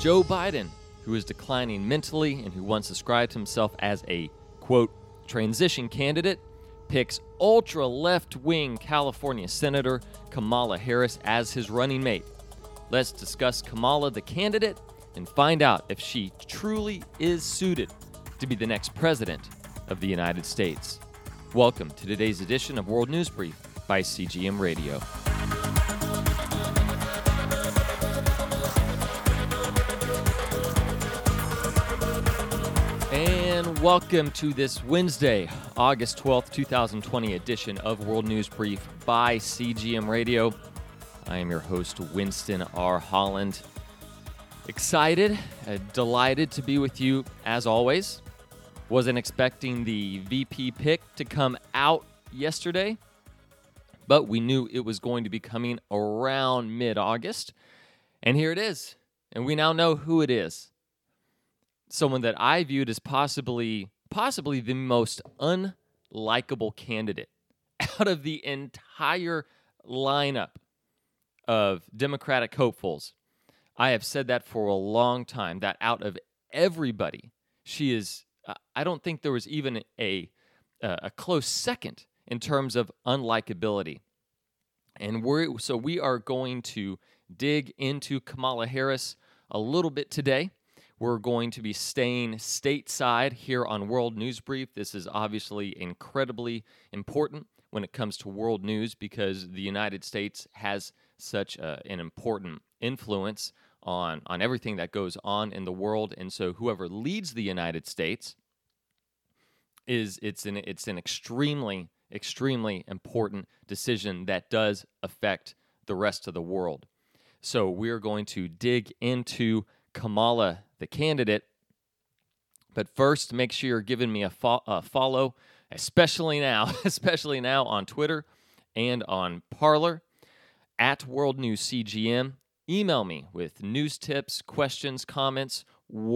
Joe Biden, who is declining mentally and who once described himself as a, quote, transition candidate, picks ultra-left-wing California Senator Kamala Harris as his running mate. Let's discuss Kamala, the candidate, and find out if she truly is suited to be the next president of the United States. Welcome to today's edition of World News Brief by CGM Radio. And welcome to this Wednesday, August 12th, 2020 edition of World News Brief by CGM Radio. I am your host, Winston R. Holland. Excited, delighted to be with you as always. Wasn't expecting the VP pick to come out yesterday, but we knew it was going to be coming around mid-August. And here it is. And we now know who it is. Someone that I viewed as possibly the most unlikable candidate out of the entire lineup of Democratic hopefuls. I have said that for a long time, that out of everybody, she is, I don't think there was even a close second in terms of unlikability. And we are going to dig into Kamala Harris a little bit today. We're going to be staying stateside here on World News Brief. This is obviously incredibly important when it comes to world news because the United States has such an important influence on everything that goes on in the world. And so whoever leads the United States it's an extremely, extremely important decision that does affect the rest of the world. So we're going to dig into Kamala, the candidate. But first, make sure you're giving me a follow, especially now on Twitter and on Parler, at World News CGM. Email me with news tips, questions, comments,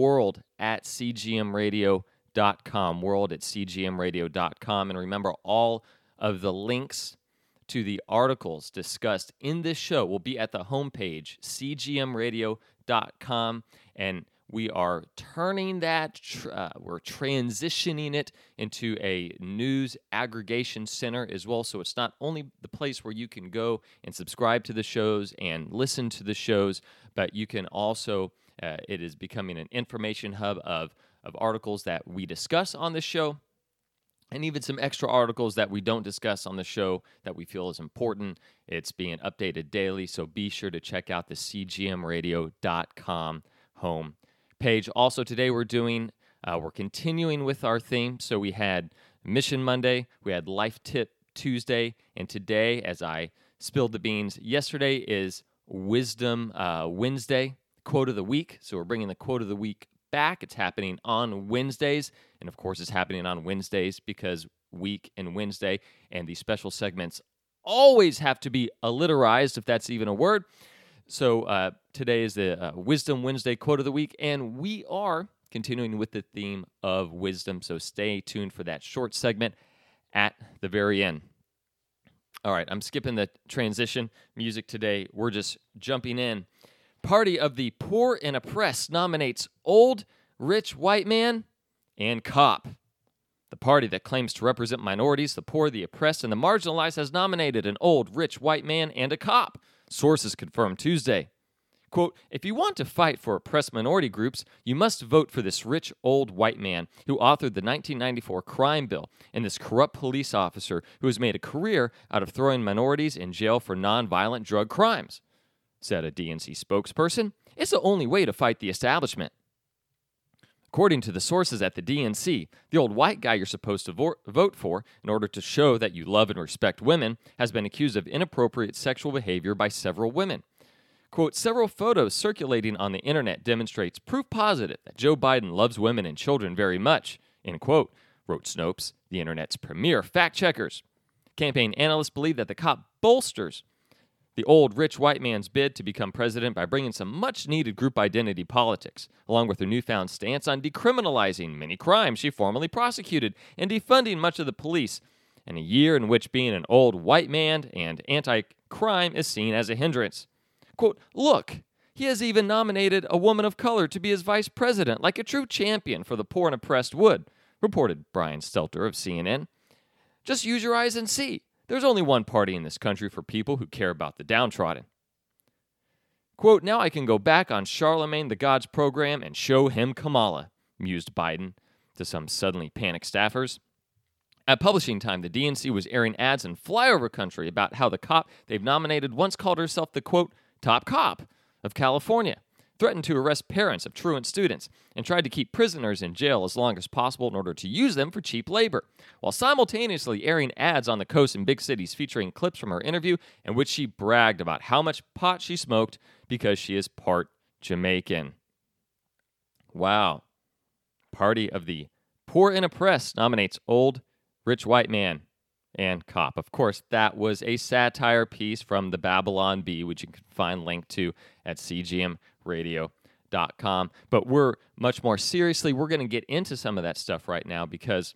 world@cgmradio.com, world@cgmradio.com. And remember, all of the links to the articles discussed in this show will be at the homepage, cgmradio.com, and we are turning that, we're transitioning it into a news aggregation center as well. So it's not only the place where you can go and subscribe to the shows and listen to the shows, but you can also, it is becoming an information hub of articles that we discuss on the show, and even some extra articles that we don't discuss on the show that we feel is important. It's being updated daily, so be sure to check out the cgmradio.com home page. Also, today we're continuing with our theme. So we had Mission Monday, we had Life Tip Tuesday, and today, as I spilled the beans yesterday, is Wisdom Wednesday, Quote of the Week. So we're bringing the Quote of the Week back. It's happening on Wednesdays, and of course it's happening on Wednesdays because week and Wednesday, and these special segments always have to be alliterized, if that's even a word. So today is the Wisdom Wednesday Quote of the Week, and we are continuing with the theme of wisdom, so stay tuned for that short segment at the very end. All right, I'm skipping the transition music today. We're just jumping in. Party of the Poor and Oppressed nominates old, rich white man and cop. The party that claims to represent minorities, the poor, the oppressed, and the marginalized has nominated an old, rich white man and a cop. Sources confirmed Tuesday. Quote, if you want to fight for oppressed minority groups, you must vote for this rich, old white man who authored the 1994 crime bill and this corrupt police officer who has made a career out of throwing minorities in jail for nonviolent drug crimes, said a DNC spokesperson. It's the only way to fight the establishment. According to the sources at the DNC, the old white guy you're supposed to vote for in order to show that you love and respect women has been accused of inappropriate sexual behavior by several women. Quote, several photos circulating on the internet demonstrates proof positive that Joe Biden loves women and children very much, end quote, wrote Snopes, the internet's premier fact-checkers. Campaign analysts believe that the cop bolsters the old rich white man's bid to become president by bringing some much-needed group identity politics, along with her newfound stance on decriminalizing many crimes she formerly prosecuted and defunding much of the police, in a year in which being an old white man and anti-crime is seen as a hindrance. Quote, look, He has even nominated a woman of color to be his vice president, like a true champion for the poor and oppressed would, reported Brian Stelter of CNN. Just use your eyes and see. There's only one party in this country for people who care about the downtrodden. Quote, now I can go back on Charlemagne the God's program and show him Kamala, mused Biden to some suddenly panicked staffers. At publishing time, the DNC was airing ads in flyover country about how the cop they've nominated once called herself the, quote, top cop of California, threatened to arrest parents of truant students, and tried to keep prisoners in jail as long as possible in order to use them for cheap labor, while simultaneously airing ads on the coast in big cities featuring clips from her interview in which she bragged about how much pot she smoked because she is part Jamaican. Wow. Party of the poor and oppressed nominates old, rich white man and cop. Of course, that was a satire piece from the Babylon Bee, which you can find linked to at cgmradio.com. But we're much more seriously, we're going to get into some of that stuff right now because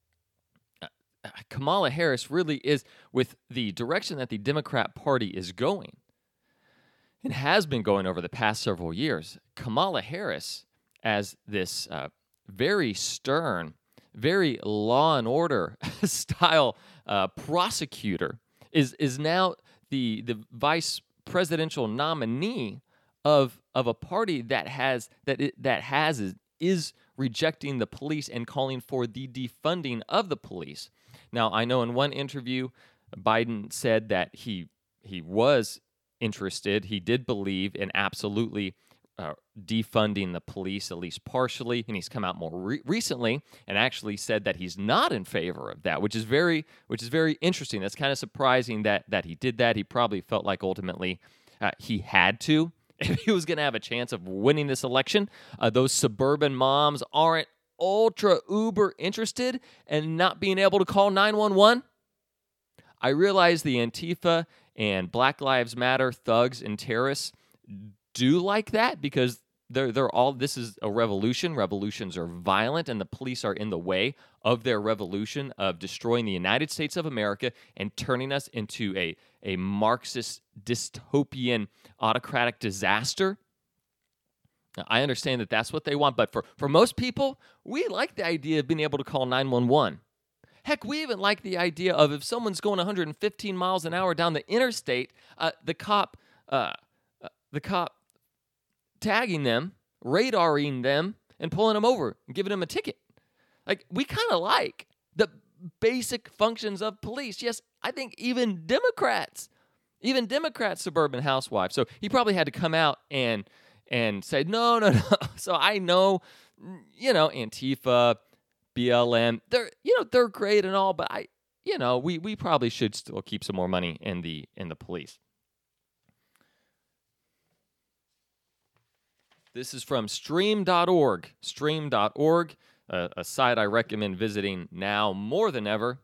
Kamala Harris really is, with the direction that the Democrat Party is going, and has been going over the past several years, Kamala Harris, as this very stern, very law and order style prosecutor, is now the vice presidential nominee of a party that is rejecting the police and calling for the defunding of the police. Now, I know in one interview, Biden said that he was interested, he did believe in absolutely defunding the police, at least partially, and he's come out more recently and actually said that he's not in favor of that, which is very interesting. That's kind of surprising that he did that. He probably felt like ultimately he had to if he was going to have a chance of winning this election. Those suburban moms aren't ultra uber interested in not being able to call 911. I realize the Antifa and Black Lives Matter thugs and terrorists do like that because they're all, this is a revolution. Revolutions are violent, and the police are in the way of their revolution of destroying the United States of America and turning us into a Marxist dystopian autocratic disaster. Now, I understand that that's what they want, but for most people, we like the idea of being able to call 911. Heck, we even like the idea of if someone's going 115 miles an hour down the interstate, the cop tagging them, radaring them, and pulling them over and giving them a ticket. Like, we kind of like the basic functions of police. Yes, I think even Democrats, suburban housewives. So he probably had to come out and say, no. So I know, Antifa, BLM, they're great and all, but we probably should still keep some more money in the police. This is from stream.org. Stream.org, a site I recommend visiting now more than ever.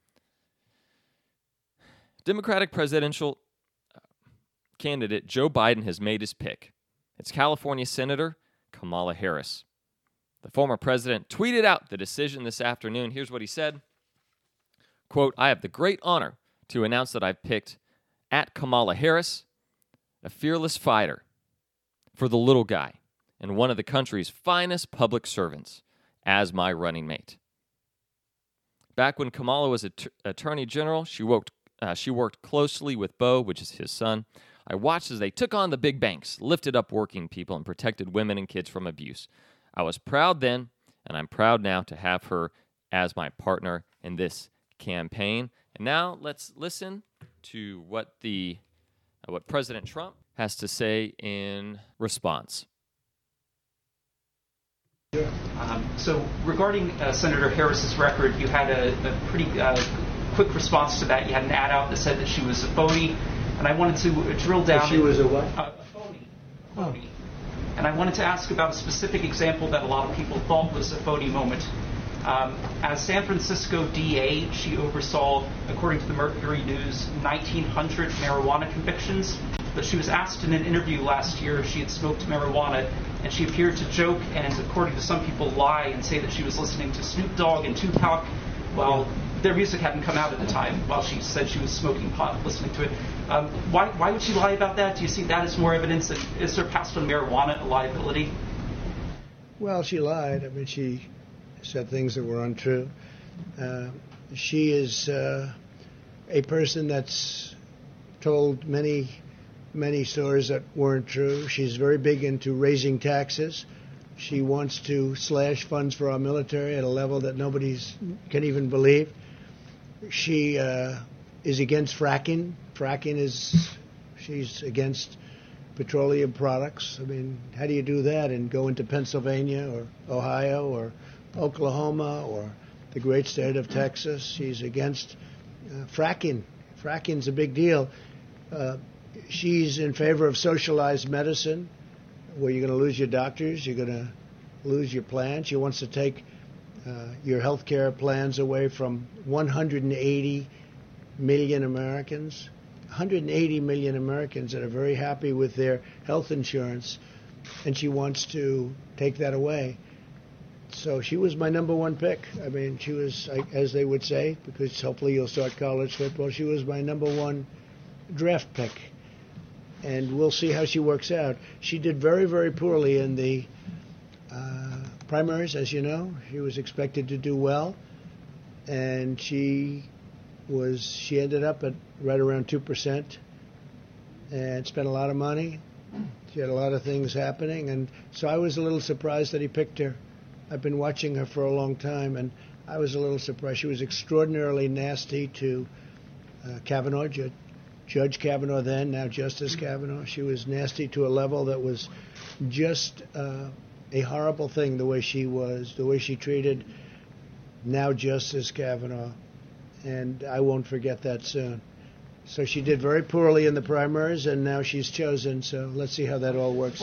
Democratic presidential candidate Joe Biden has made his pick. It's California Senator Kamala Harris. The former president tweeted out the decision this afternoon. Here's what he said. Quote, I have the great honor to announce that I've picked at Kamala Harris, a fearless fighter for the little guy and one of the country's finest public servants as my running mate. Back when Kamala was Attorney General, she worked closely with Beau, which is his son. I watched as they took on the big banks, lifted up working people, and protected women and kids from abuse. I was proud then, and I'm proud now to have her as my partner in this campaign. And now let's listen to what President Trump has to say in response. So regarding Senator Harris's record, you had a pretty quick response to that. You had an ad out that said that she was a phony, and I wanted to drill down. She was a what? A phony. Phony. Oh. And I wanted to ask about a specific example that a lot of people thought was a phony moment. As San Francisco DA, she oversaw, according to the Mercury News, 1,900 marijuana convictions. But she was asked in an interview last year if she had smoked marijuana, and she appeared to joke and, according to some people, lie and say that she was listening to Snoop Dogg and Tupac while their music hadn't come out at the time while she said she was smoking pot listening to it. Why would she lie about that? Do you see that as more evidence that is her past on marijuana a liability? Well, she lied. I mean, she said things that were untrue. She is a person that's told many stories that weren't true. She's very big into raising taxes. She wants to slash funds for our military at a level that nobody can even believe. She is against fracking. She's against petroleum products. I mean, how do you do that and go into Pennsylvania or Ohio or Oklahoma or the great state of Texas? She's against fracking. Fracking's a big deal. She's in favor of socialized medicine, where you're going to lose your doctors, you're going to lose your plans. She wants to take your health care plans away from 180 million Americans. 180 million Americans that are very happy with their health insurance, and she wants to take that away. So she was my number one pick. I mean, she was, as they would say, because hopefully you'll start college football, she was my number one draft pick. And we'll see how she works out. She did very, very poorly in the primaries, as you know. She was expected to do well, and she ended up at right around 2% and spent a lot of money. She had a lot of things happening, and so I was a little surprised that he picked her. I've been watching her for a long time, and I was a little surprised. She was extraordinarily nasty to Kavanaugh, Judge Kavanaugh then, now Justice Kavanaugh. She was nasty to a level that was just a horrible thing, the way she treated now Justice Kavanaugh. And I won't forget that soon. So she did very poorly in the primaries, and now she's chosen. So let's see how that all works.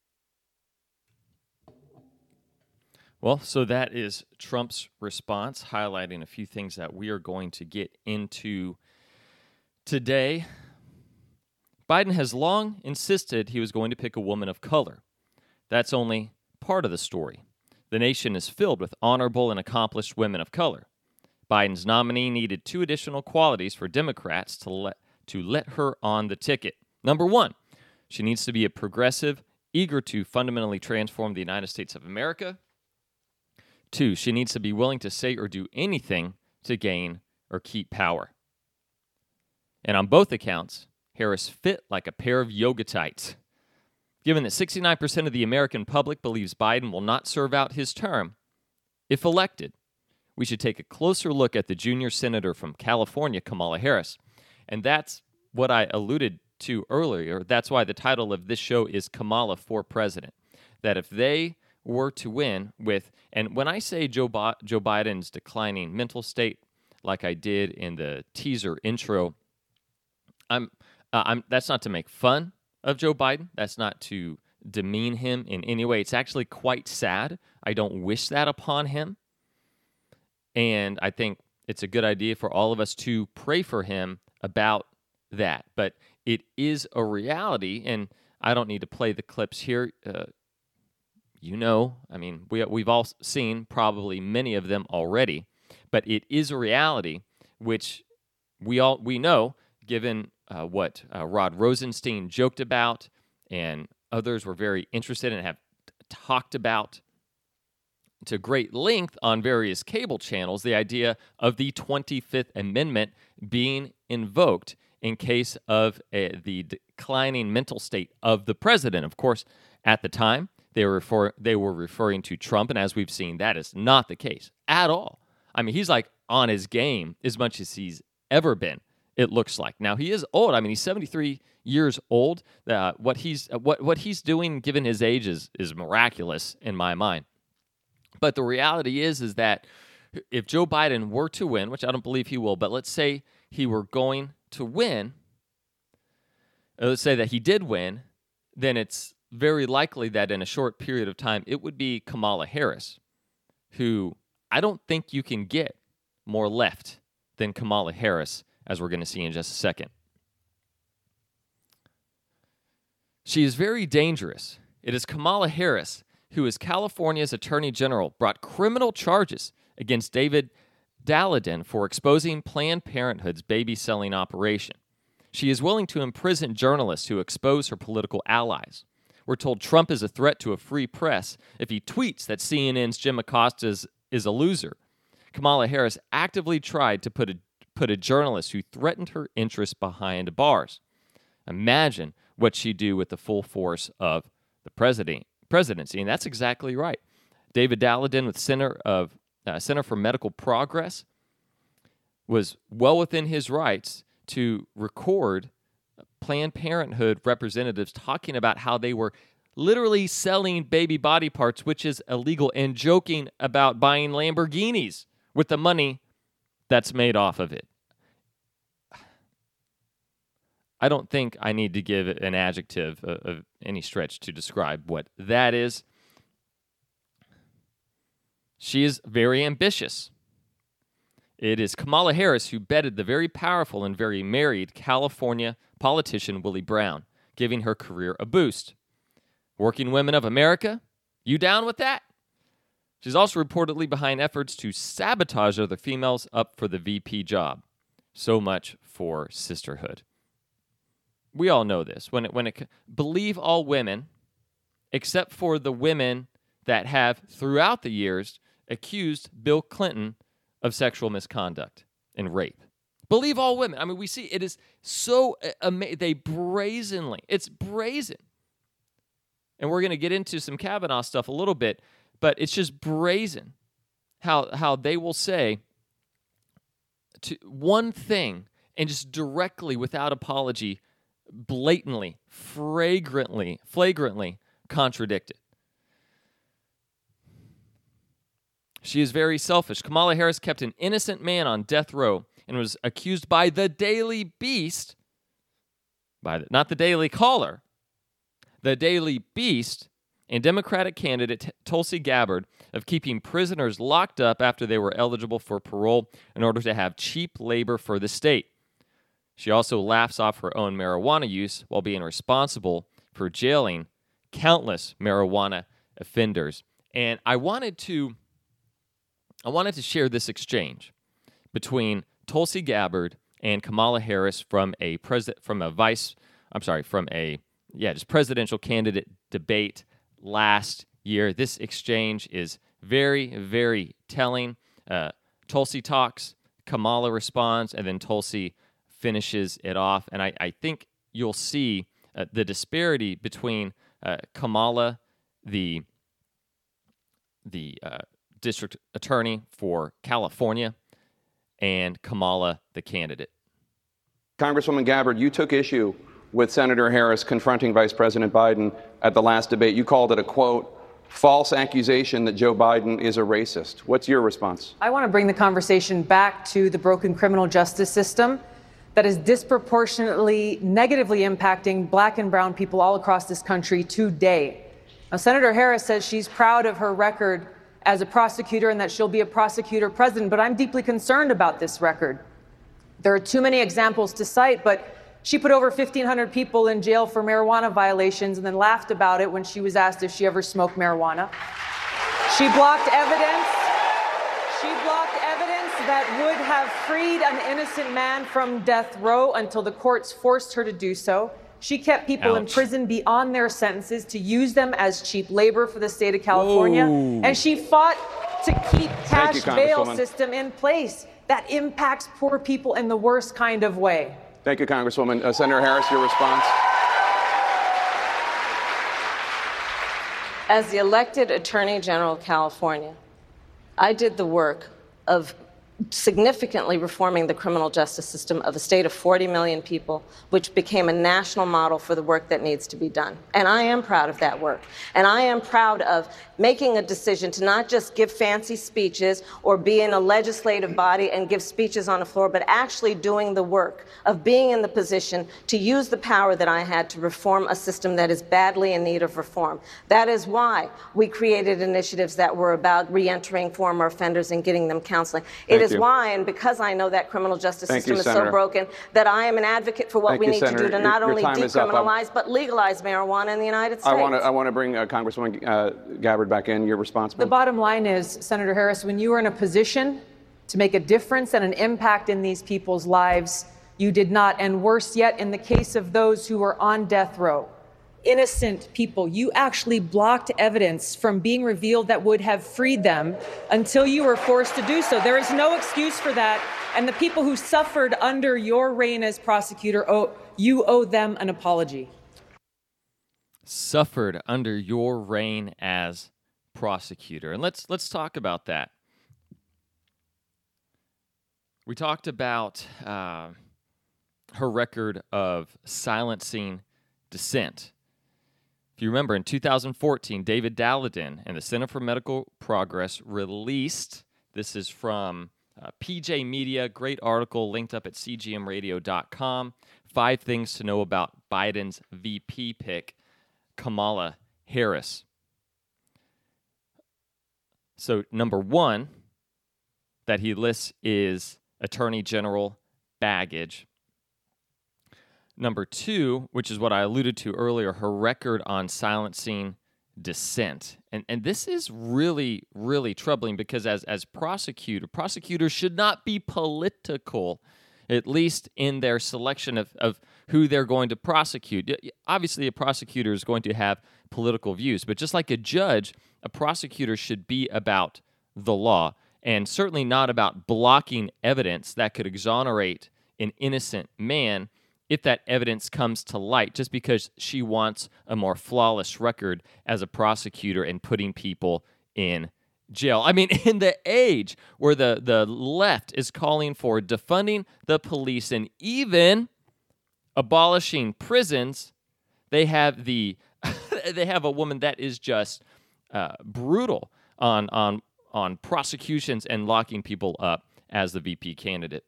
Well, so that is Trump's response, highlighting a few things that we are going to get into today. Biden has long insisted he was going to pick a woman of color. That's only part of the story. The nation is filled with honorable and accomplished women of color. Biden's nominee needed 2 additional qualities for Democrats to let her on the ticket. Number 1, she needs to be a progressive, eager to fundamentally transform the United States of America. 2, she needs to be willing to say or do anything to gain or keep power. And on both accounts, Harris fit like a pair of yoga tights. Given that 69% of the American public believes Biden will not serve out his term, if elected, we should take a closer look at the junior senator from California, Kamala Harris. And that's what I alluded to earlier. That's why the title of this show is Kamala for President. That if they were to win with, and when I say Joe Biden's declining mental state, like I did in the teaser intro, that's not to make fun of Joe Biden. That's not to demean him in any way. It's actually quite sad. I don't wish that upon him. And I think it's a good idea for all of us to pray for him about that. But it is a reality, and I don't need to play the clips here. I mean, we've all seen probably many of them already. But it is a reality, which we know, given what Rod Rosenstein joked about, and others were very interested and have talked about to great length on various cable channels, the idea of the 25th Amendment being invoked in case of the declining mental state of the president. Of course, at the time, they were referring to Trump, and as we've seen, that is not the case at all. I mean, he's like on his game as much as he's ever been, it looks like. Now, he is old. I mean, he's 73 years old. What he's doing, given his age, is miraculous in my mind. But the reality is that if Joe Biden were to win, which I don't believe he will, but let's say he were going to win, let's say that he did win, then it's very likely that in a short period of time, it would be Kamala Harris, who I don't think you can get more left than Kamala Harris, as we're going to see in just a second. She is very dangerous. It is Kamala Harris, who is California's Attorney General, brought criminal charges against David Daleiden for exposing Planned Parenthood's baby selling operation. She is willing to imprison journalists who expose her political allies. We're told Trump is a threat to a free press if he tweets that CNN's Jim Acosta is a loser. Kamala Harris actively tried to put a journalist who threatened her interests behind bars. Imagine what she'd do with the full force of the presidency, and that's exactly right. David Daleiden with Center for Medical Progress was well within his rights to record Planned Parenthood representatives talking about how they were literally selling baby body parts, which is illegal, and joking about buying Lamborghinis with the money that's made off of it. I don't think I need to give an adjective of any stretch to describe what that is. She is very ambitious. It is Kamala Harris who bedded the very powerful and very married California politician Willie Brown, giving her career a boost. Working Women of America, you down with that? She's also reportedly behind efforts to sabotage other females up for the VP job. So much for sisterhood. We all know this. Believe all women, except for the women that have, throughout the years, accused Bill Clinton of sexual misconduct and rape. Believe all women. I mean, we see it is so amazing. They brazenly, it's brazen. And we're going to get into some Kavanaugh stuff a little bit, but it's just brazen how they will say to one thing and just directly, without apology, blatantly, flagrantly contradict it. She is very selfish. Kamala Harris kept an innocent man on death row and was accused by the Daily Beast, not the Daily Caller, the Daily Beast, and Democratic candidate Tulsi Gabbard of keeping prisoners locked up after they were eligible for parole in order to have cheap labor for the state. She also laughs off her own marijuana use while being responsible for jailing countless marijuana offenders. And I wanted to share this exchange between Tulsi Gabbard and Kamala Harris from a presidential candidate debate last year. This exchange is very, very telling. Tulsi talks, Kamala responds, and then Tulsi finishes it off. And I think you'll see the disparity between Kamala, the district attorney for California, and Kamala, the candidate. Congresswoman Gabbard, you took issue with Senator Harris confronting Vice President Biden at the last debate. You called it a, quote, false accusation that Joe Biden is a racist. What's your response? I want to bring the conversation back to the broken criminal justice system that is disproportionately negatively impacting black and brown people all across this country today. Now, Senator Harris says she's proud of her record as a prosecutor and that she'll be a prosecutor president, but I'm deeply concerned about this record. There are too many examples to cite, but she put over 1,500 people in jail for marijuana violations and then laughed about it when she was asked if she ever smoked marijuana. She blocked evidence. That would have freed an innocent man from death row until the courts forced her to do so. She kept people in prison beyond their sentences to use them as cheap labor for the state of California. Whoa. And she fought to keep cash bail system in place that impacts poor people in the worst kind of way. Thank you, Congresswoman. Senator Harris, your response. As the elected Attorney General of California, I did the work of significantly reforming the criminal justice system of a state of 40 million people, which became a national model for the work that needs to be done. And I am proud of that work. And I am proud of making a decision to not just give fancy speeches or be in a legislative body and give speeches on the floor, but actually doing the work of being in the position to use the power that I had to reform a system that is badly in need of reform. That is why we created initiatives that were about reentering former offenders and getting them counseling. It is why, and because I know that criminal justice system is so broken, that I am an advocate for what we need to do to not only decriminalize, but legalize marijuana in the United States. I want to bring Congresswoman Gabbard back in. Your response, ma'am? The bottom line is, Senator Harris, when you are in a position to make a difference and an impact in these people's lives. You did not. And worse yet, in the case of those who were on death row, innocent people, you actually blocked evidence from being revealed that would have freed them until you were forced to do so. There is no excuse for that. And the people who suffered under your reign as prosecutor, you owe them an apology. Suffered under your reign as prosecutor. And let's talk about that. We talked about her record of silencing dissent. If you remember, in 2014, David Daleiden and the Center for Medical Progress released, this is from PJ Media, great article linked up at cgmradio.com, 5 things to know about Biden's VP pick, Kamala Harris. So number 1 that he lists is Attorney General baggage. Number 2, which is what I alluded to earlier, her record on silencing dissent. And this is really, really troubling because as prosecutors should not be political, at least in their selection of who they're going to prosecute. Obviously, a prosecutor is going to have political views, but just like a judge, a prosecutor should be about the law and certainly not about blocking evidence that could exonerate an innocent man if that evidence comes to light, just because she wants a more flawless record as a prosecutor and putting people in jail. I mean, in the age where the left is calling for defunding the police and even abolishing prisons, they have they have a woman that is just brutal on prosecutions and locking people up as the VP candidate.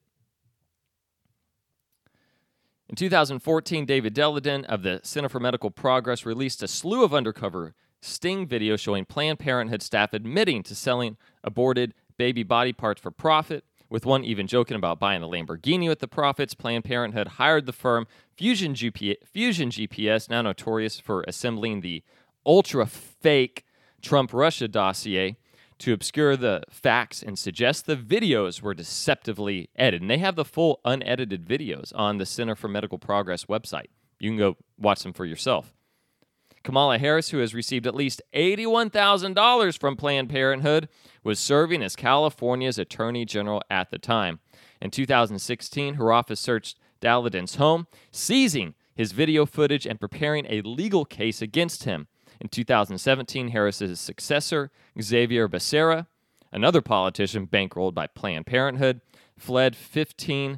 In 2014, David Daleiden of the Center for Medical Progress released a slew of undercover sting videos showing Planned Parenthood staff admitting to selling aborted baby body parts for profit, with one even joking about buying a Lamborghini with the profits. Planned Parenthood hired the firm Fusion GPS, now notorious for assembling the ultra-fake Trump-Russia dossier, to obscure the facts and suggest the videos were deceptively edited. And they have the full unedited videos on the Center for Medical Progress website. You can go watch them for yourself. Kamala Harris, who has received at least $81,000 from Planned Parenthood, was serving as California's Attorney General at the time. In 2016, her office searched Daleiden's home, seizing his video footage and preparing a legal case against him. In 2017, Harris's successor, Xavier Becerra, another politician bankrolled by Planned Parenthood, filed 15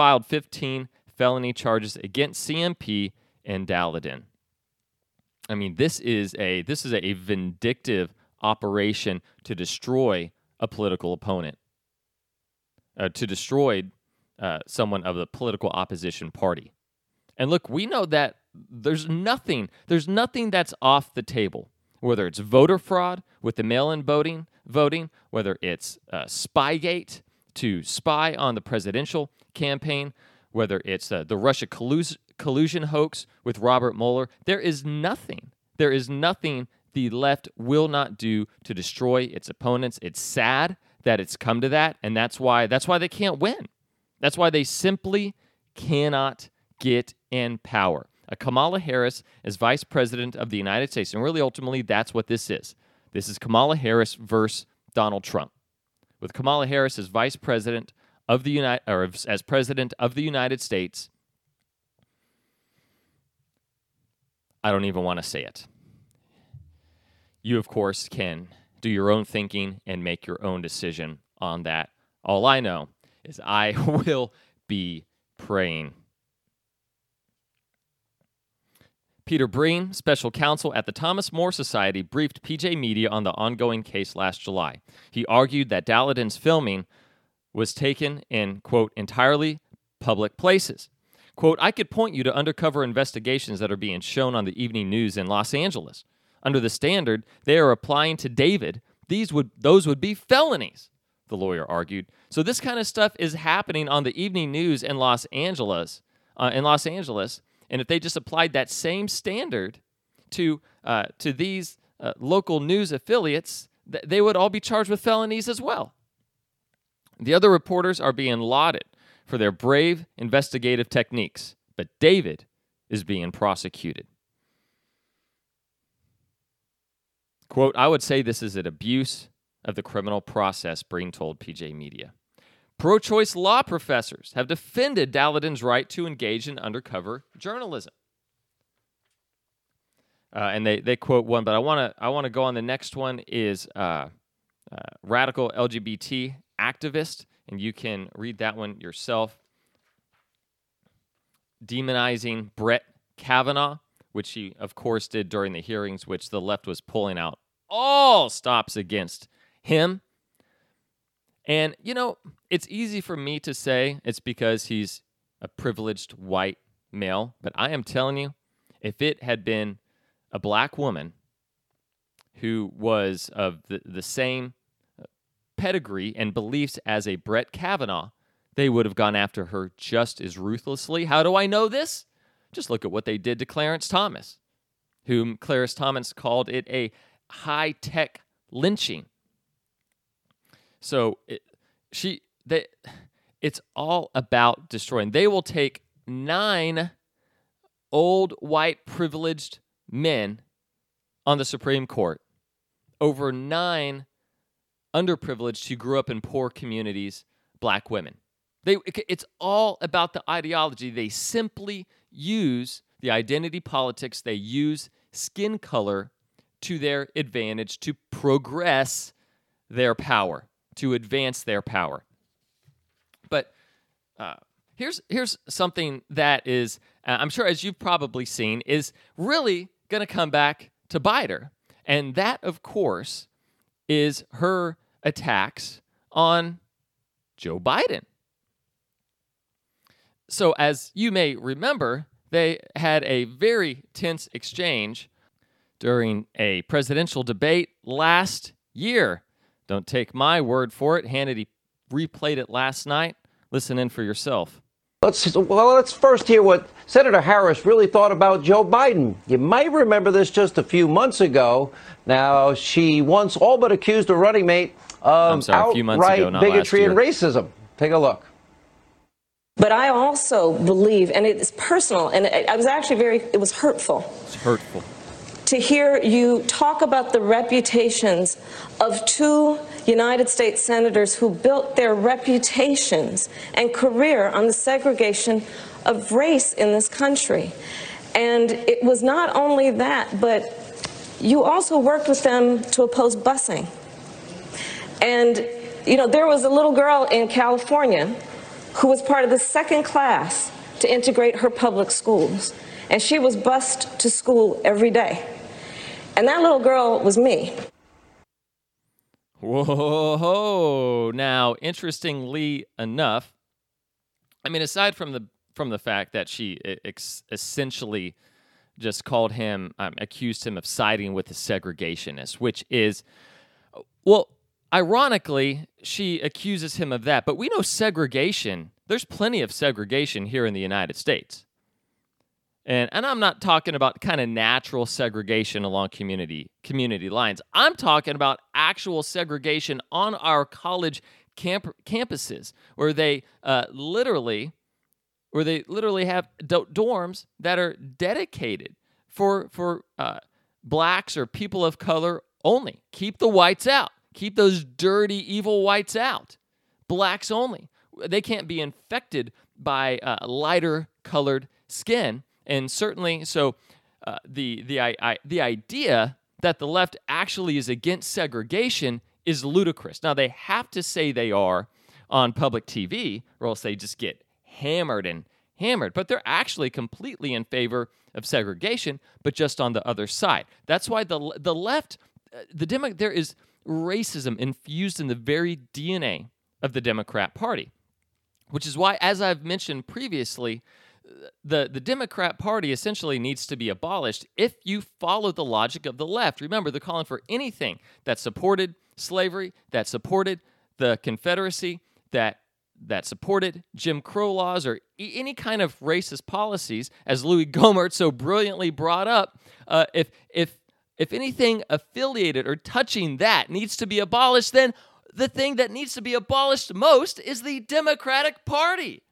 felony charges against CMP and Daleiden. I mean, this is a vindictive operation to destroy a political opponent, to destroy someone of the political opposition party. And look, we know that there's nothing that's off the table, whether it's voter fraud with the mail-in voting, whether it's Spygate to spy on the presidential campaign, whether it's the Russia collusion hoax with Robert Mueller. There is nothing the left will not do to destroy its opponents. It's sad that it's come to that, and that's why they can't win. That's why they simply cannot get in power. A Kamala Harris as Vice President of the United States, and really ultimately that's what this is. This is Kamala Harris versus Donald Trump. With Kamala Harris as Vice President of the as President of the United States, I don't even want to say it. You, of course, can do your own thinking and make your own decision on that. All I know is I will be praying. Peter Breen, special counsel at the Thomas More Society, briefed PJ Media on the ongoing case last July. He argued that Daleiden's filming was taken in, quote, entirely public places. Quote, I could point you to undercover investigations that are being shown on the evening news in Los Angeles. Under the standard they are applying to David, those would be felonies, the lawyer argued. So this kind of stuff is happening on the evening news in Los Angeles, and if they just applied that same standard to these local news affiliates, they would all be charged with felonies as well. The other reporters are being lauded for their brave investigative techniques, but David is being prosecuted. Quote, I would say this is an abuse of the criminal process, Breen told PJ Media. Pro-choice law professors have defended Daleidin's right to engage in undercover journalism. And they quote one, but I want to go on. The next one is radical LGBT activist, and you can read that one yourself. Demonizing Brett Kavanaugh, which he, of course, did during the hearings, which the left was pulling out all stops against him. And, you know, it's easy for me to say it's because he's a privileged white male, but I am telling you, if it had been a black woman who was of the same pedigree and beliefs as a Brett Kavanaugh, they would have gone after her just as ruthlessly. How do I know this? Just look at what they did to Clarence Thomas, whom Clarence Thomas called it a high-tech lynching. So it's all about destroying. They will take 9 old white privileged men on the Supreme Court over 9 underprivileged who grew up in poor communities, black women. It's all about the ideology. They simply use the identity politics. They use skin color to their advantage to progress their power, to advance their power. But here's something that is, I'm sure as you've probably seen, is really going to come back to bite her. And that, of course, is her attacks on Joe Biden. So as you may remember, they had a very tense exchange during a presidential debate last year. Don't take my word for it. Hannity replayed it last night. Listen in for yourself. Let's first hear what Senator Harris really thought about Joe Biden. You might remember this just a few months ago. Now, she once all but accused a running mate of outright bigotry and racism. Take a look. But I also believe, and it's personal, and I was actually it was hurtful. It's hurtful. To hear you talk about the reputations of 2 United States senators who built their reputations and career on the segregation of race in this country. And it was not only that, but you also worked with them to oppose busing. And, you know, there was a little girl in California who was part of the 2nd class to integrate her public schools. And she was bused to school every day. And that little girl was me. Whoa! Now, interestingly enough, I mean, aside from the fact that she essentially just called him, accused him of siding with the segregationists, which is, well, ironically, she accuses him of that. But we know segregation. There's plenty of segregation here in the United States. And I'm not talking about kind of natural segregation along community lines. I'm talking about actual segregation on our college campuses, where they literally have dorms that are dedicated for blacks or people of color only. Keep the whites out. Keep those dirty, evil whites out. Blacks only. They can't be infected by lighter colored skin. And certainly, so the idea that the left actually is against segregation is ludicrous. Now, they have to say they are on public TV, or else they just get hammered. But they're actually completely in favor of segregation, but just on the other side. That's why the left, there is racism infused in the very DNA of the Democrat Party, which is why, as I've mentioned previously, the Democrat Party essentially needs to be abolished if you follow the logic of the left. Remember, they're calling for anything that supported slavery, that supported the Confederacy, that supported Jim Crow laws, or any kind of racist policies, as Louis Gohmert so brilliantly brought up. If anything affiliated or touching that needs to be abolished, then the thing that needs to be abolished most is the Democratic Party.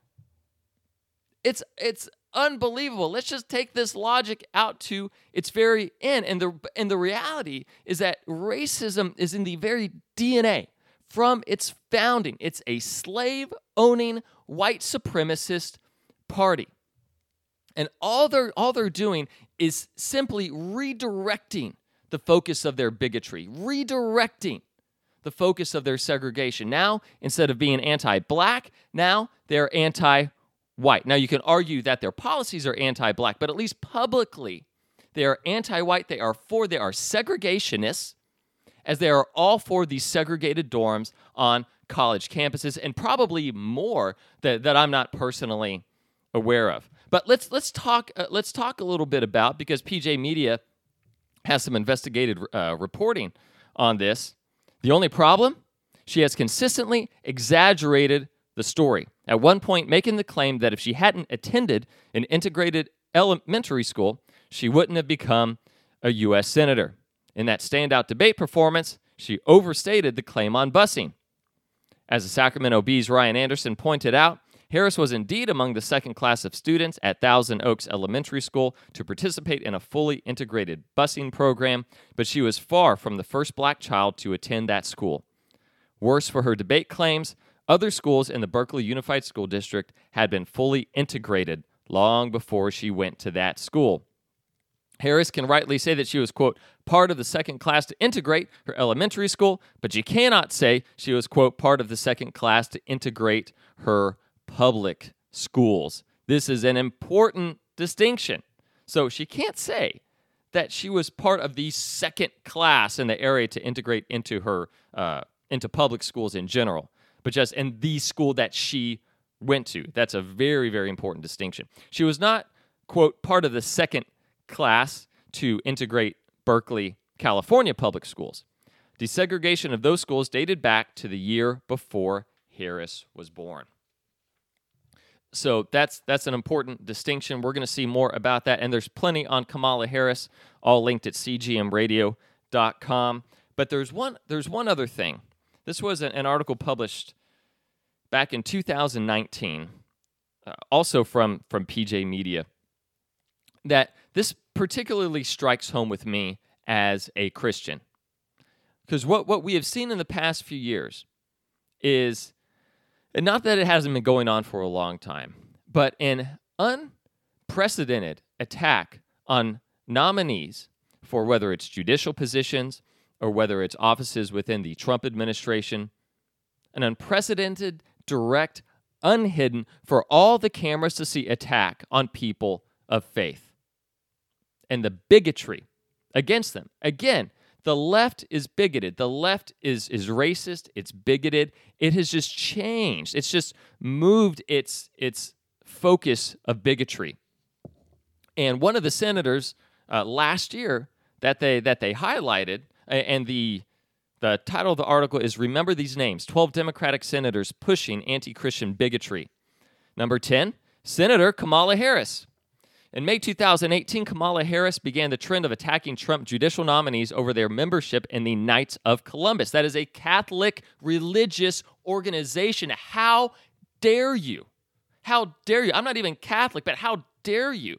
It's unbelievable. Let's just take this logic out to its very end. And the reality is that racism is in the very DNA from its founding. It's a slave-owning white supremacist party. And all they're doing is simply redirecting the focus of their bigotry, redirecting the focus of their segregation. Now, instead of being anti-black, now they're anti-white. Now, you can argue that their policies are anti-black, but at least publicly, they are anti-white. They are segregationists, as they are all for these segregated dorms on college campuses, and probably more that I'm not personally aware of. But let's talk a little bit about, because PJ Media has some investigative reporting on this. The only problem? She has consistently exaggerated the story, at one point making the claim that if she hadn't attended an integrated elementary school, she wouldn't have become a U.S. senator. In that standout debate performance, she overstated the claim on busing. As the Sacramento Bee's Ryan Anderson pointed out, Harris was indeed among the second class of students at Thousand Oaks Elementary School to participate in a fully integrated busing program, but she was far from the first black child to attend that school. Worse for her debate claims, other schools in the Berkeley Unified School District had been fully integrated long before she went to that school. Harris can rightly say that she was, quote, part of the second class to integrate her elementary school, but she cannot say she was, quote, part of the second class to integrate her public schools. This is an important distinction. So she can't say that she was part of the second class in the area to integrate into her into public schools in general, but just in the school that she went to. That's a very, very important distinction. She was not, quote, part of the second class to integrate Berkeley, California public schools. Desegregation of those schools dated back to the year before Harris was born. So that's an important distinction. We're going to see more about that, and there's plenty on Kamala Harris, all linked at cgmradio.com. But there's one other thing. This was an article published back in 2019, also from PJ Media, that this particularly strikes home with me as a Christian. Because what we have seen in the past few years is, and not that it hasn't been going on for a long time, but an unprecedented attack on nominees for whether it's judicial positions or whether it's offices within the Trump administration, an unprecedented, direct, unhidden, for all the cameras to see attack on people of faith. And the bigotry against them. Again, the left is bigoted. The left is racist. It's bigoted. It has just changed. It's just moved its focus of bigotry. And one of the senators last year that they highlighted, and the title of the article is "Remember These Names: 12 Democratic Senators Pushing Anti-Christian Bigotry." Number 10, Senator Kamala Harris. In May 2018, Kamala Harris began the trend of attacking Trump judicial nominees over their membership in the Knights of Columbus. That is a Catholic religious organization. How dare you? How dare you? I'm not even Catholic, but how dare you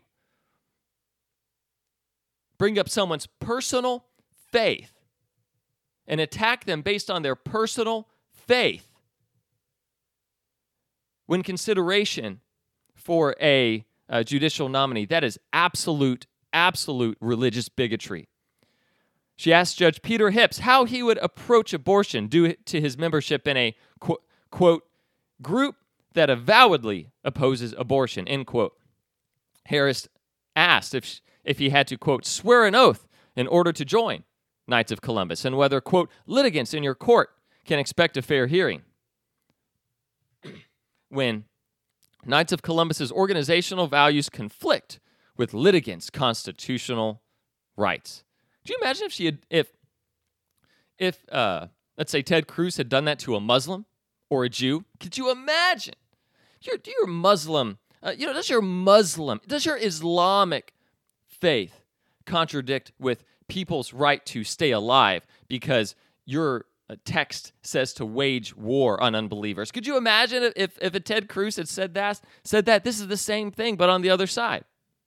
bring up someone's personal faith and attack them based on their personal faith when consideration for a judicial nominee? That is absolute religious bigotry. She asked Judge Peter Hips how he would approach abortion due to his membership in a, quote, group that avowedly opposes abortion, end quote. Harris asked if he had to, quote, swear an oath in order to join Knights of Columbus, and whether, quote, litigants in your court can expect a fair hearing. When Knights of Columbus's organizational values conflict with litigants' constitutional rights. Do you imagine if let's say Ted Cruz had done that to a Muslim or a Jew? Could you imagine? You're Muslim. Does your Islamic faith contradict with people's right to stay alive because your text says to wage war on unbelievers. Could you imagine if a Ted Cruz had said that? This is the same thing, but on the other side.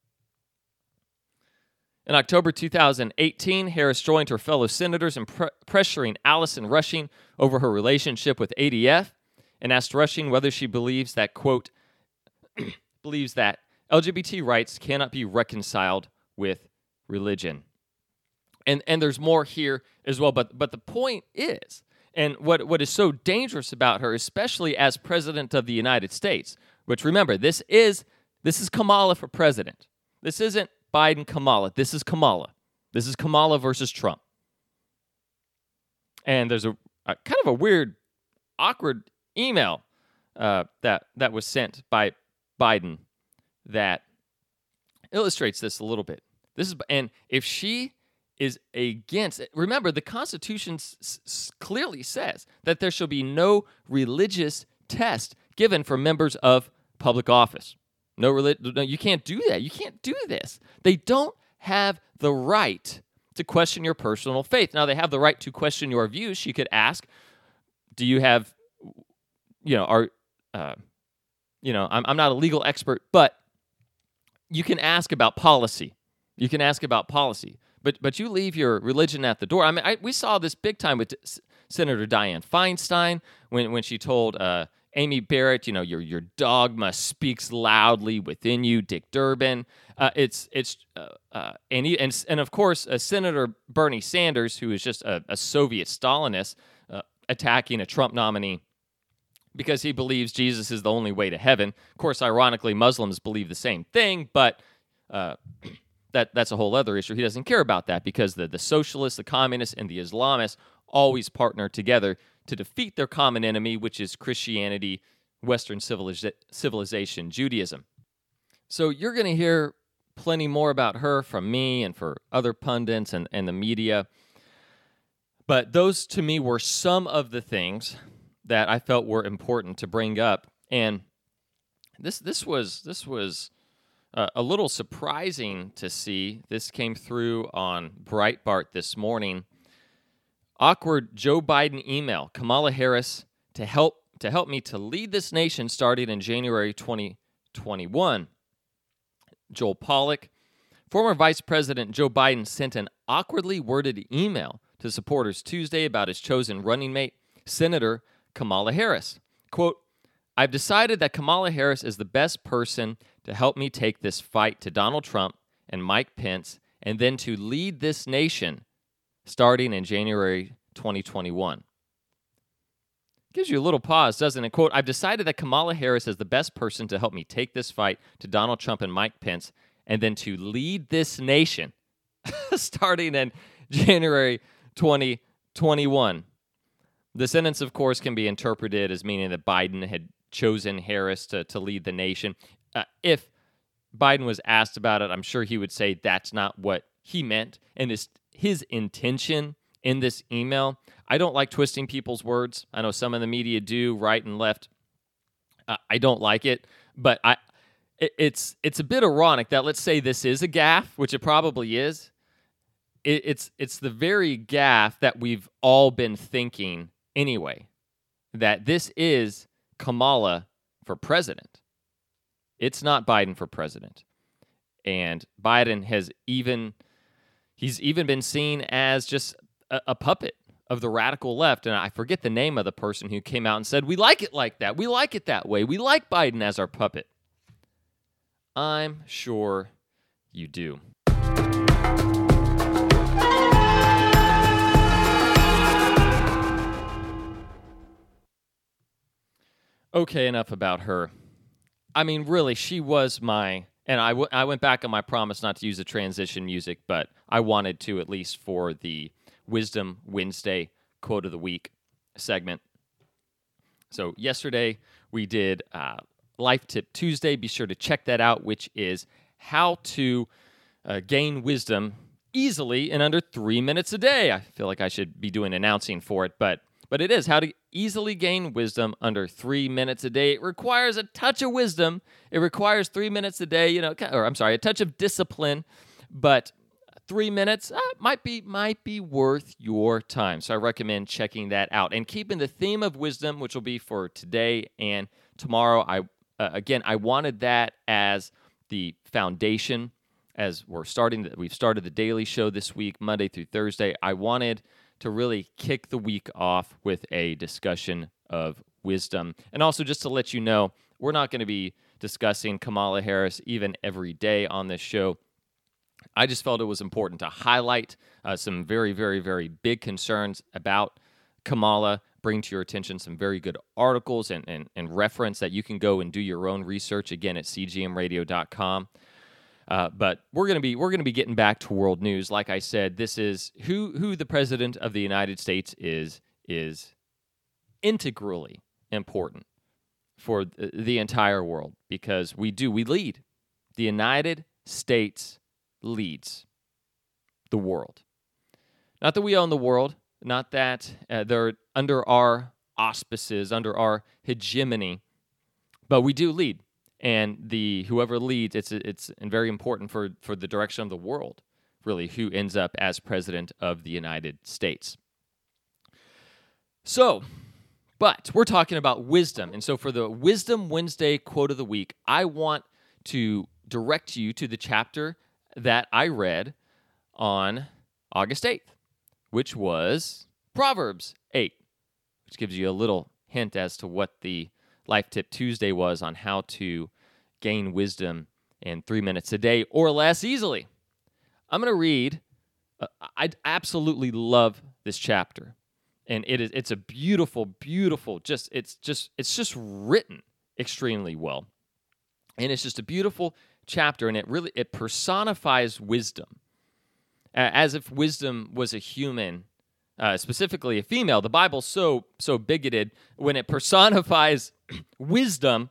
In October 2018, Harris joined her fellow senators in pressuring Allison Rushing over her relationship with ADF and asked Rushing whether she believes that, quote, believes that LGBT rights cannot be reconciled with religion. And there's more here as well, but the point is, and what is so dangerous about her, especially as president of the United States, which remember, this is Kamala for president. This isn't Biden, Kamala. This is Kamala. This is Kamala versus Trump. And there's a kind of a weird, awkward email that was sent by Biden that illustrates this a little bit. And if she is against, remember, the Constitution clearly says that there shall be no religious test given for members of public office. No, you can't do that. You can't do this. They don't have the right to question your personal faith. Now, they have the right to question your views. She could ask, do you have, I'm not a legal expert, but you can ask about policy. You can ask about policy. But you leave your religion at the door. I mean, we saw this big time with Senator Dianne Feinstein when she told Amy Barrett, your dogma speaks loudly within you. Dick Durbin, and of course Senator Bernie Sanders, who is just a Soviet Stalinist, attacking a Trump nominee because he believes Jesus is the only way to heaven. Of course, ironically, Muslims believe the same thing, but that's a whole other issue. He doesn't care about that because the socialists, the communists, and the Islamists always partner together to defeat their common enemy, which is Christianity, Western civilization, Judaism. So you're going to hear plenty more about her from me and for other pundits and the media. But those, to me, were some of the things that I felt were important to bring up. And this was a little surprising to see. This came through on Breitbart this morning. Awkward Joe Biden email, Kamala Harris to help me to lead this nation starting in January 2021. Joel Pollack, former Vice President Joe Biden sent an awkwardly worded email to supporters Tuesday about his chosen running mate, Senator Kamala Harris. Quote, I've decided that Kamala Harris is the best person to help me take this fight to Donald Trump and Mike Pence and then to lead this nation starting in January 2021. Gives you a little pause, doesn't it? Quote, I've decided that Kamala Harris is the best person to help me take this fight to Donald Trump and Mike Pence and then to lead this nation starting in January 2021. The sentence, of course, can be interpreted as meaning that Biden had chosen Harris to lead the nation. If Biden was asked about it, I'm sure he would say that's not what he meant. And his intention in this email, I don't like twisting people's words. I know some in the media do, right and left. I don't like it, but it's a bit ironic that, let's say this is a gaffe, which it probably is. It's the very gaffe that we've all been thinking anyway, that this is Kamala for president. It's not Biden for president. And Biden he's even been seen as just a puppet of the radical left. And I forget the name of the person who came out and said, we like it like that. We like it that way. We like Biden as our puppet. I'm sure you do. Okay, enough about her. I mean, really, she was and I went back on my promise not to use the transition music, but I wanted to, at least for the Wisdom Wednesday Quote of the Week segment. So yesterday we did Life Tip Tuesday. Be sure to check that out, which is how to gain wisdom easily in under 3 minutes a day. I feel like I should be doing announcing for it, but it is how to easily gain wisdom under 3 minutes a day. It requires a touch of wisdom. It requires 3 minutes a day, a touch of discipline, but 3 minutes might be worth your time. So I recommend checking that out. And keeping the theme of wisdom, which will be for today and tomorrow, I wanted that as the foundation. As we've started the daily show this week, Monday through Thursday. I wanted to really kick the week off with a discussion of wisdom. And also just to let you know, we're not going to be discussing Kamala Harris even every day on this show. I just felt it was important to highlight some very, very, very big concerns about Kamala, bring to your attention some very good articles and reference that you can go and do your own research, again, at cgmradio.com. But we're gonna be getting back to world news. Like I said, this is who the president of the United States is integrally important for the entire world, because we lead. The United States leads the world. Not that we own the world, not that they're under our auspices, under our hegemony, but we do lead. And whoever leads, it's very important for the direction of the world, really, who ends up as president of the United States. So, but we're talking about wisdom. And so for the Wisdom Wednesday quote of the week, I want to direct you to the chapter that I read on August 8th, which was Proverbs 8, which gives you a little hint as to what the Life Tip Tuesday was on how to gain wisdom in 3 minutes a day or less easily. I'm going to read. I absolutely love this chapter, and it's a beautiful, beautiful. It's just written extremely well, and it's just a beautiful chapter, and it personifies wisdom, as if wisdom was a human. Specifically a female. The Bible's so bigoted when it personifies wisdom.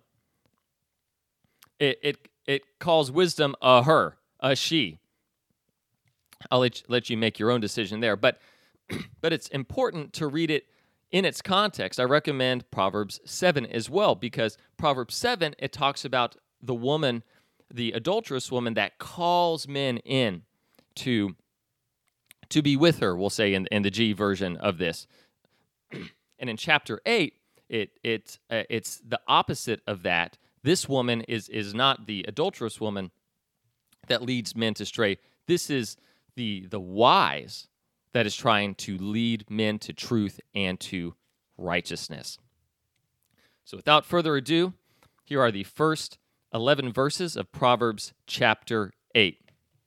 It calls wisdom a her, a she. I'll let you make your own decision there, but it's important to read it in its context. I recommend Proverbs 7 as well, because Proverbs 7, it talks about the woman, the adulterous woman that calls men in to be with her, we'll say in the G version of this. And in chapter 8, it's the opposite of that. This woman is not the adulterous woman that leads men to stray. This is the wise that is trying to lead men to truth and to righteousness. So without further ado, here are the first 11 verses of Proverbs chapter 8.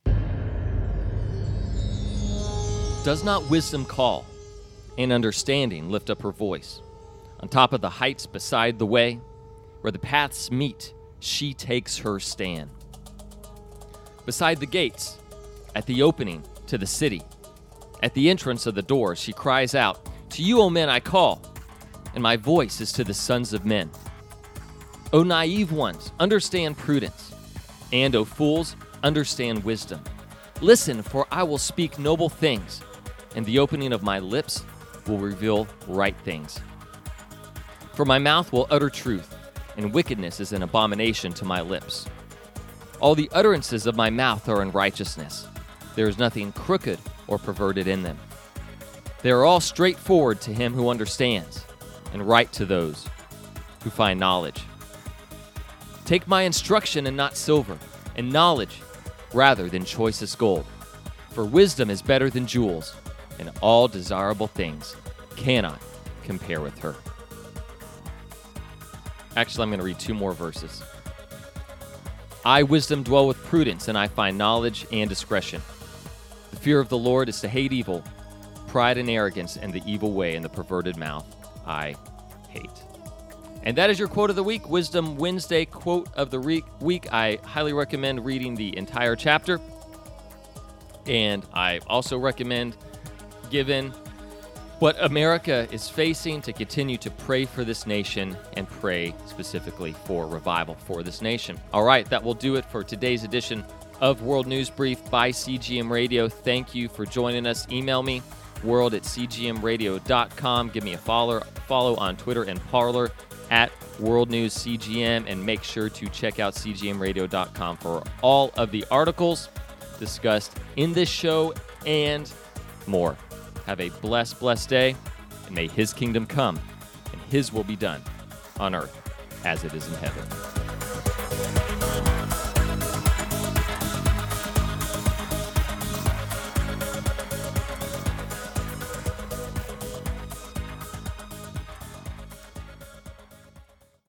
Does not wisdom call, and understanding lift up her voice? On top of the heights beside the way, where the paths meet, she takes her stand. Beside the gates, at the opening to the city, at the entrance of the door, she cries out, "To you, O men, I call, and my voice is to the sons of men. O naive ones, understand prudence, and, O fools, understand wisdom. Listen, for I will speak noble things, and the opening of my lips will reveal right things. For my mouth will utter truth, and wickedness is an abomination to my lips. All the utterances of my mouth are in righteousness. There is nothing crooked or perverted in them. They are all straightforward to him who understands, and right to those who find knowledge. Take my instruction and not silver, and knowledge rather than choicest gold. For wisdom is better than jewels, and all desirable things cannot compare with her." Actually, I'm going to read 2 more verses. I, wisdom, dwell with prudence, and I find knowledge and discretion. The fear of the Lord is to hate evil, pride and arrogance, and the evil way, and the perverted mouth I hate. And that is your quote of the week, Wisdom Wednesday quote of the week. I highly recommend reading the entire chapter. And I also recommend, given what America is facing, to continue to pray for this nation and pray specifically for revival for this nation. All right, that will do it for today's edition of World News Brief by CGM Radio. Thank you for joining us. Email me, world@cgmradio.com. Give me a follow on Twitter and Parler at World News CGM, and make sure to check out cgmradio.com for all of the articles discussed in this show and more. Have a blessed, blessed day, and may His kingdom come and His will be done on earth as it is in heaven.